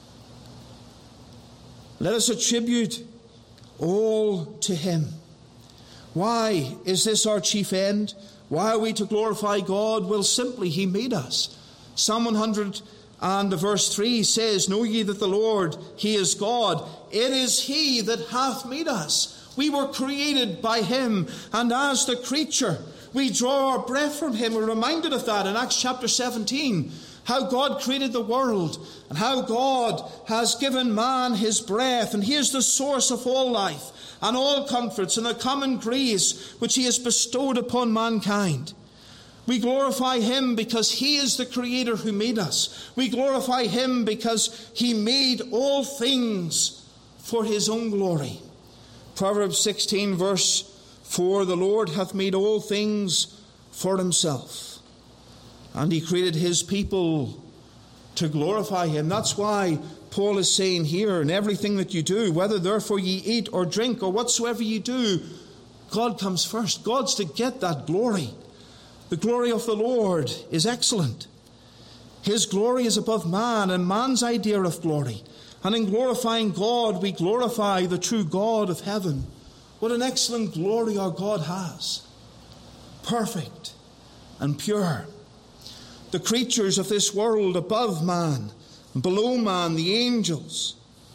A: Let us attribute all to him. Why is this our chief end? Why are we to glorify God? Well, simply, he made us. Psalm one hundred and the verse three says, "Know ye that the Lord, he is God. It is he that hath made us." We were created by him, and as the creature, we draw our breath from him. We're reminded of that in Acts chapter seventeen, how God created the world, and how God has given man his breath, and he is the source of all life, and all comforts, and the common grace which he has bestowed upon mankind. We glorify him because he is the creator who made us. We glorify him because he made all things for his own glory. Proverbs sixteen verse four, "The Lord hath made all things for himself, and he created his people to glorify him." That's why Paul is saying here, "In everything that you do, whether therefore ye eat or drink or whatsoever ye do, God comes first." God's to get that glory. The glory of the Lord is excellent. His glory is above man and man's idea of glory. And in glorifying God, we glorify the true God of heaven. What an excellent glory our God has. Perfect, and pure. The creatures of this world above man and below man, the angels,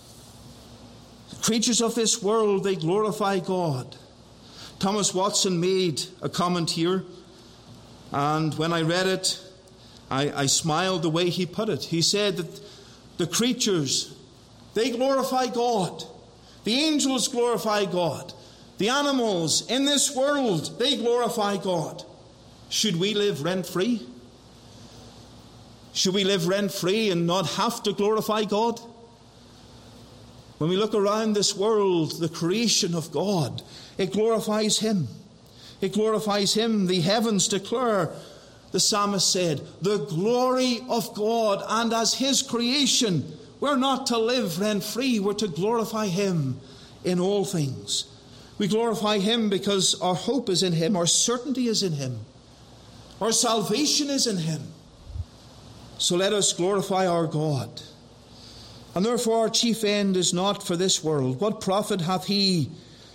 A: the creatures of this world, they glorify God. Thomas Watson made a comment here, and when I read it, I, I smiled the way he put it. He said that the creatures, they glorify God. The angels glorify God. The animals in this world, they glorify God. Should we live rent-free? Should we live rent-free and not have to glorify God? When we look around this world, the creation of God, it glorifies Him. It glorifies Him. The heavens declare, the psalmist said, the glory of God. And as His creation, we're not to live rent-free. We're to glorify Him in all things. We glorify Him because our hope is in Him. Our certainty is in Him. Our salvation is in Him. So let us glorify our God. And therefore our chief end is not for this world. What profit hath he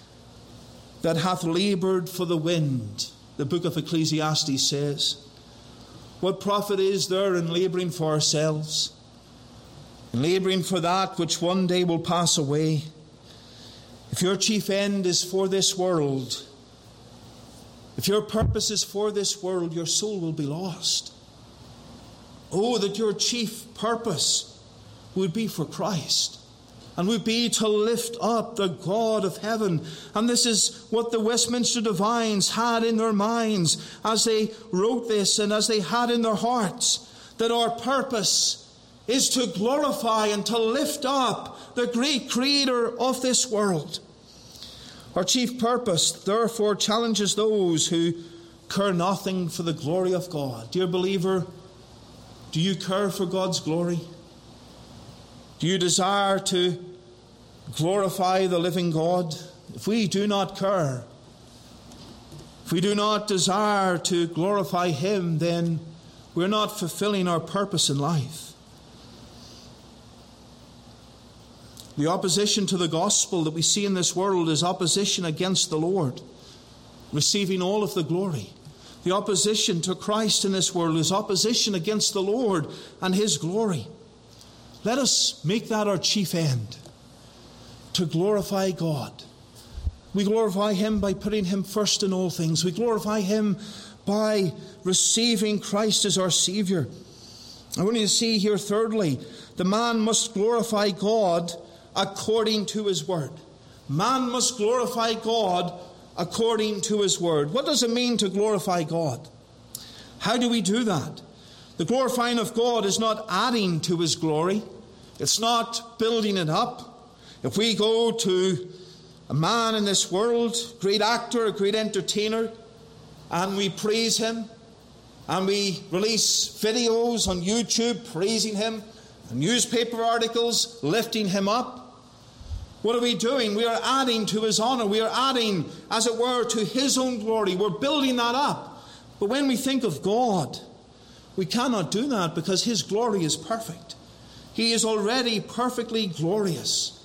A: that hath laboured for the wind? The book of Ecclesiastes says. What profit is there in labouring for ourselves? In labouring for that which one day will pass away? If your chief end is for this world, if your purpose is for this world, your soul will be lost. Oh, that your chief purpose would be for Christ and would be to lift up the God of heaven. And this is what the Westminster Divines had in their minds as they wrote this and as they had in their hearts, that our purpose is to glorify and to lift up the great Creator of this world. Our chief purpose, therefore, challenges those who care nothing for the glory of God. Dear believer, do you care for God's glory? Do you desire to glorify the living God? If we do not care, if we do not desire to glorify Him, then we're not fulfilling our purpose in life. The opposition to the gospel that we see in this world is opposition against the Lord, receiving all of the glory. The opposition to Christ in this world is opposition against the Lord and His glory. Let us make that our chief end, to glorify God. We glorify Him by putting Him first in all things. We glorify Him by receiving Christ as our Saviour. I want you to see here, thirdly, the man must glorify God according to His word. Man must glorify God according to His word. What does it mean to glorify God? How do we do that? The glorifying of God is not adding to His glory. It's not building it up. If we go to a man in this world, great actor, a great entertainer, and we praise him, and we release videos on YouTube praising him, and newspaper articles lifting him up, what are we doing? We are adding to his honor. We are adding, as it were, to his own glory. We're building that up. But when we think of God, we cannot do that because His glory is perfect. He is already perfectly glorious.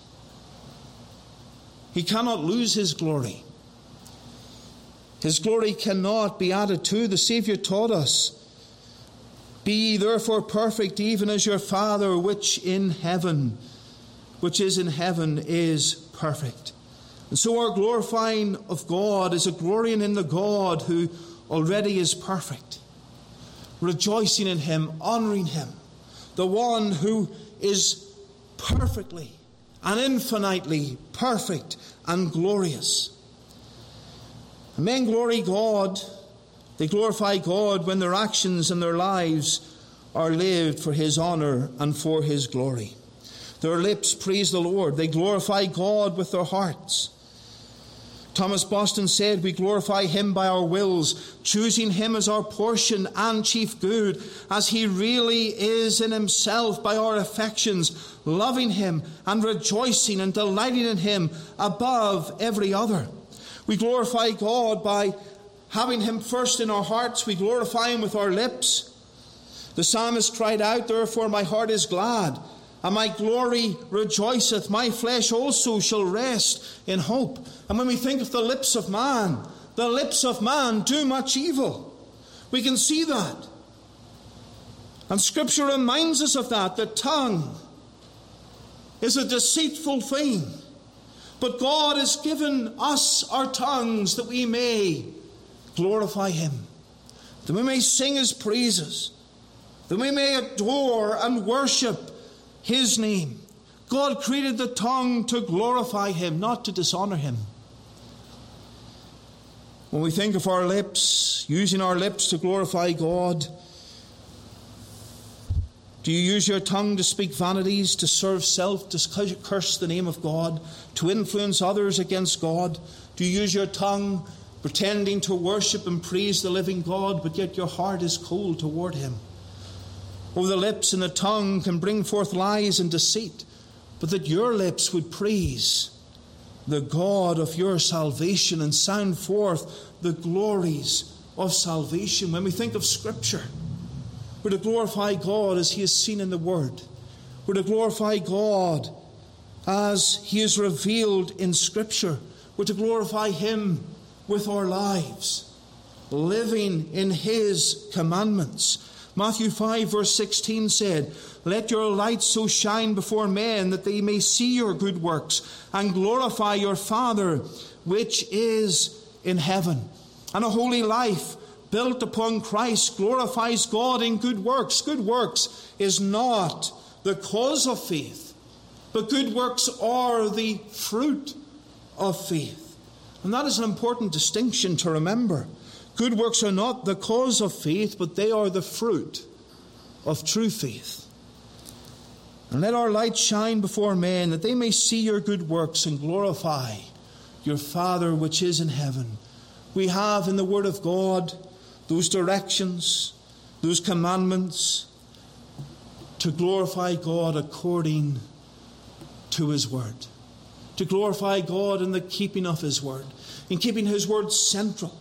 A: He cannot lose His glory. His glory cannot be added to. The Saviour taught us, "Be ye therefore perfect, even as your Father which in heaven, which is in heaven, is perfect." And so our glorifying of God is a glorying in the God who already is perfect, rejoicing in Him, honouring Him, the one who is perfectly and infinitely perfect and glorious. And men glory God, they glorify God when their actions and their lives are lived for His honour and for His glory. Their lips praise the Lord. They glorify God with their hearts. Thomas Boston said, "We glorify Him by our wills, choosing Him as our portion and chief good, as He really is in Himself, by our affections, loving Him and rejoicing and delighting in Him above every other." We glorify God by having Him first in our hearts. We glorify Him with our lips. The psalmist cried out, "Therefore my heart is glad, and my glory rejoiceth. My flesh also shall rest in hope." And when we think of the lips of man, the lips of man do much evil. We can see that. And Scripture reminds us of that. The tongue is a deceitful thing. But God has given us our tongues that we may glorify Him, that we may sing His praises, that we may adore and worship His name. God created the tongue to glorify Him, not to dishonor Him. When we think of our lips, using our lips to glorify God, do you use your tongue to speak vanities, to serve self, to curse the name of God, to influence others against God? Do you use your tongue pretending to worship and praise the living God, but yet your heart is cold toward Him? Oh, the lips and the tongue can bring forth lies and deceit, but that your lips would praise the God of your salvation and sound forth the glories of salvation. When we think of Scripture, we're to glorify God as He is seen in the Word. We're to glorify God as He is revealed in Scripture. We're to glorify Him with our lives, living in His commandments. Matthew five verse sixteen said, "Let your light so shine before men that they may see your good works and glorify your Father which is in heaven." And a holy life built upon Christ glorifies God in good works. Good works is not the cause of faith, but good works are the fruit of faith. And that is an important distinction to remember. Good works are not the cause of faith, but they are the fruit of true faith. And let our light shine before men, that they may see your good works and glorify your Father which is in heaven. We have in the Word of God those directions, those commandments to glorify God according to His Word. To glorify God in the keeping of His Word, in keeping His Word central.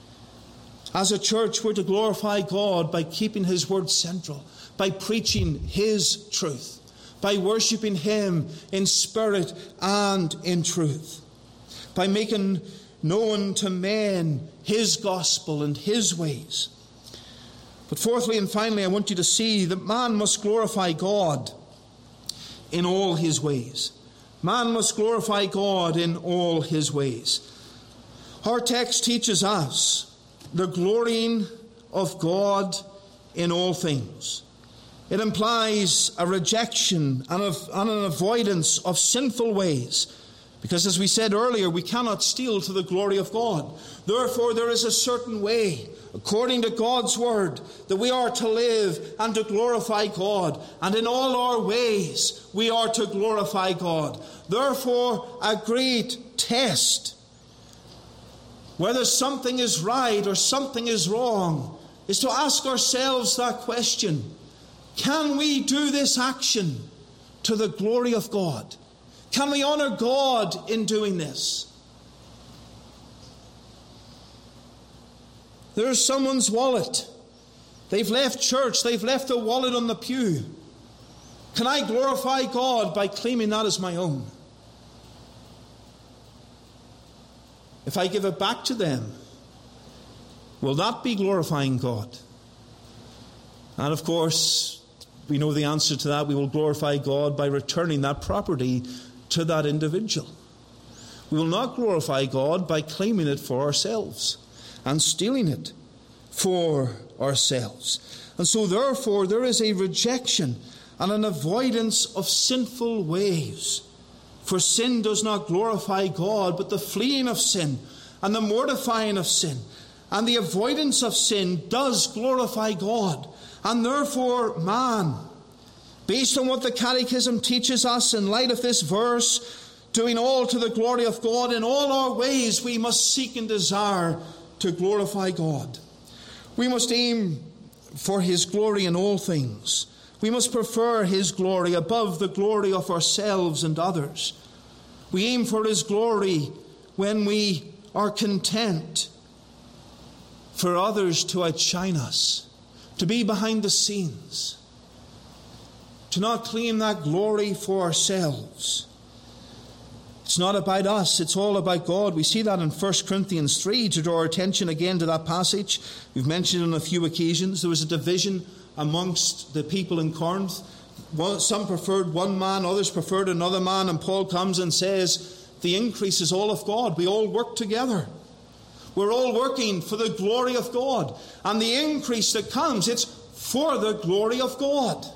A: As a church, we're to glorify God by keeping His Word central, by preaching His truth, by worshipping Him in spirit and in truth, by making known to men His gospel and His ways. But fourthly and finally, I want you to see that man must glorify God in all his ways. Man must glorify God in all his ways. Our text teaches us the glorying of God in all things. It implies a rejection and an avoidance of sinful ways. Because as we said earlier, we cannot steal to the glory of God. Therefore, there is a certain way, according to God's word, that we are to live and to glorify God. And in all our ways, we are to glorify God. Therefore, a great test, whether something is right or something is wrong, is to ask ourselves that question. Can we do this action to the glory of God? Can we honor God in doing this? There's someone's wallet. They've left church. They've left the wallet on the pew. Can I glorify God by claiming that as my own? If I give it back to them, will that be glorifying God? And of course, we know the answer to that. We will glorify God by returning that property to that individual. We will not glorify God by claiming it for ourselves and stealing it for ourselves. And so therefore there is a rejection and an avoidance of sinful ways. For sin does not glorify God, but the fleeing of sin and the mortifying of sin and the avoidance of sin does glorify God. And therefore man, based on what the Catechism teaches us in light of this verse, doing all to the glory of God, in all our ways we must seek and desire to glorify God. We must aim for His glory in all things. We must prefer His glory above the glory of ourselves and others. We aim for His glory when we are content for others to outshine us, to be behind the scenes, to not claim that glory for ourselves. It's It's not about us, it's all about God. We see that in First Corinthians three, to draw our attention again to that passage. We've mentioned it on a few occasions. There was a division amongst the people in Corinth. Some preferred one man, others preferred another man, and Paul comes and says, the increase is all of God. We all work together. We're all working for the glory of God. And the increase that comes, it's for the glory of God.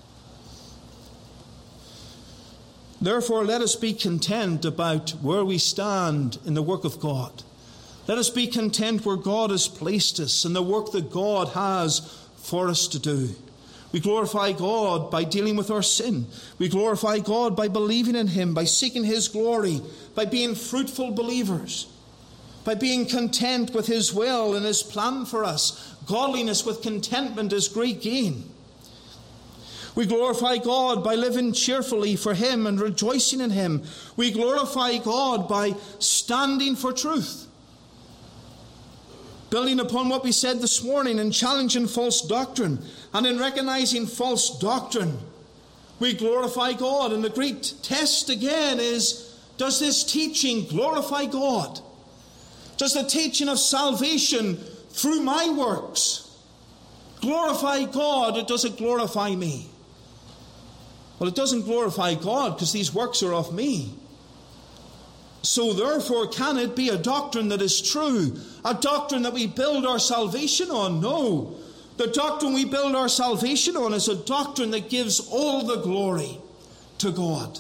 A: Therefore, let us be content about where we stand in the work of God. Let us be content where God has placed us and the work that God has for us to do. We glorify God by dealing with our sin. We glorify God by believing in Him, by seeking His glory, by being fruitful believers, by being content with His will and His plan for us. Godliness with contentment is great gain. We glorify God by living cheerfully for Him and rejoicing in Him. We glorify God by standing for truth, building upon what we said this morning and challenging false doctrine. And in recognizing false doctrine, we glorify God. And the great test again is, does this teaching glorify God? Does the teaching of salvation through my works glorify God, or does it glorify me? Well, it doesn't glorify God because these works are of me. So therefore, can it be a doctrine that is true? A doctrine that we build our salvation on? No. The doctrine we build our salvation on is a doctrine that gives all the glory to God.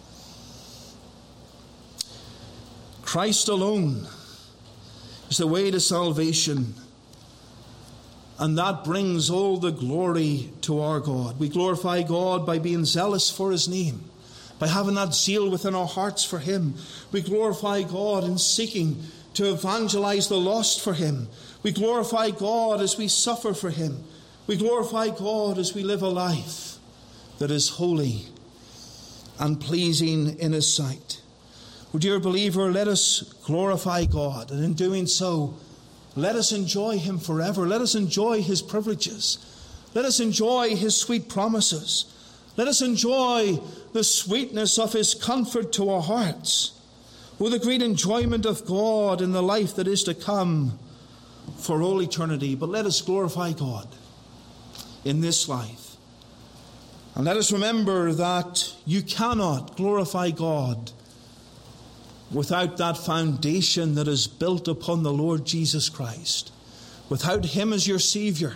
A: Christ alone is the way to salvation. And that brings all the glory to our God. We glorify God by being zealous for His name, by having that zeal within our hearts for Him. We glorify God in seeking to evangelize the lost for Him. We glorify God as we suffer for Him. We glorify God as we live a life that is holy and pleasing in His sight. Oh, dear believer, let us glorify God, and in doing so, let us enjoy Him forever. Let us enjoy His privileges. Let us enjoy His sweet promises. Let us enjoy the sweetness of His comfort to our hearts. Oh, the great enjoyment of God in the life that is to come for all eternity. But let us glorify God in this life. And let us remember that you cannot glorify God without that foundation that is built upon the Lord Jesus Christ. Without Him as your Savior.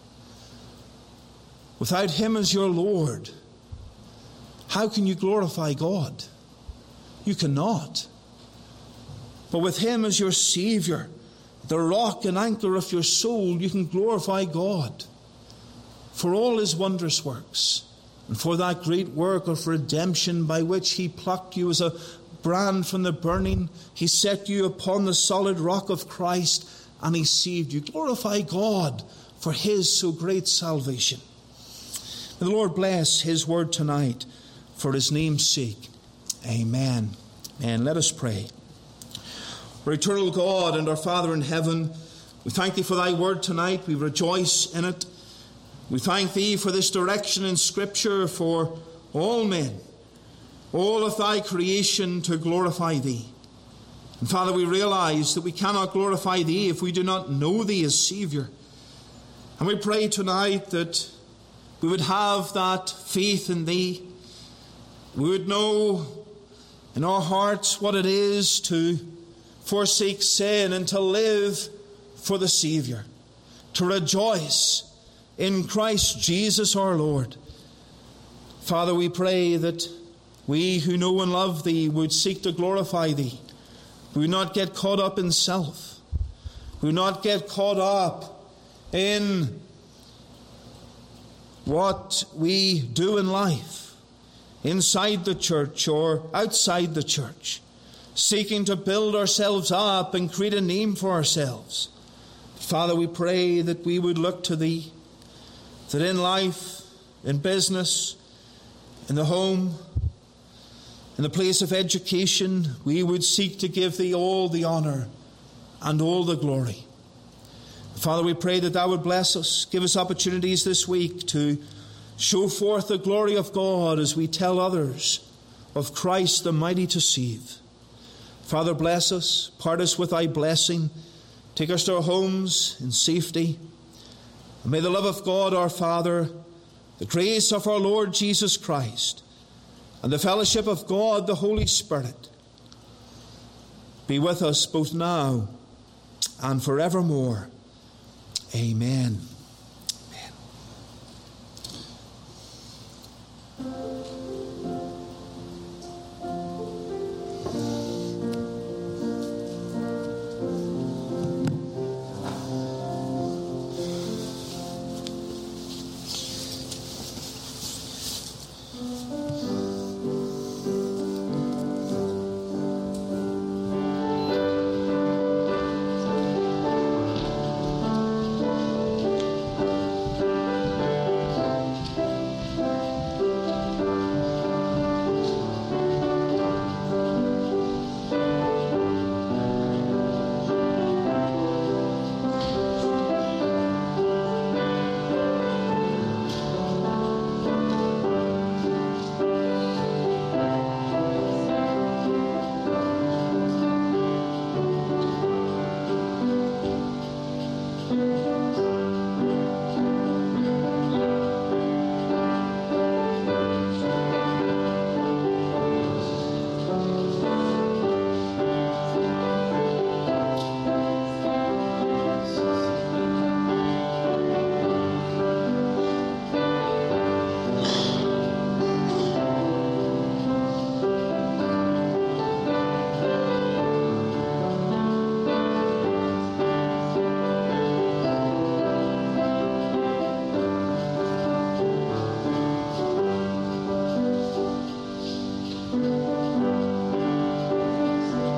A: Without Him as your Lord. How can you glorify God? You cannot. But with Him as your Savior, the rock and anchor of your soul, you can glorify God for all His wondrous works, and for that great work of redemption by which He plucked you as a brand from the burning. He set you upon the solid rock of Christ, and He saved you. Glorify God for His so great salvation. May the Lord bless His word tonight for His name's sake. Amen. And let us pray. Our eternal God and our Father in heaven, we thank Thee for Thy word tonight. We rejoice in it. We thank Thee for this direction in Scripture for all men, all of Thy creation to glorify Thee. And Father, we realize that we cannot glorify Thee if we do not know Thee as Saviour. And we pray tonight that we would have that faith in Thee. We would know in our hearts what it is to forsake sin and to live for the Saviour, to rejoice in Christ Jesus our Lord. Father, we pray that we who know and love Thee would seek to glorify Thee. We would not get caught up in self. We would not get caught up in what we do in life, inside the church or outside the church, seeking to build ourselves up and create a name for ourselves. Father, we pray that we would look to Thee, that in life, in business, in the home, in the place of education, we would seek to give Thee all the honour and all the glory. Father, we pray that Thou would bless us, give us opportunities this week to show forth the glory of God as we tell others of Christ the mighty to save. Father, bless us, part us with thy blessing, take us to our homes in safety. And may the love of God our Father, the grace of our Lord Jesus Christ, and the fellowship of God the Holy Spirit be with us both now and forevermore. Amen. Amen.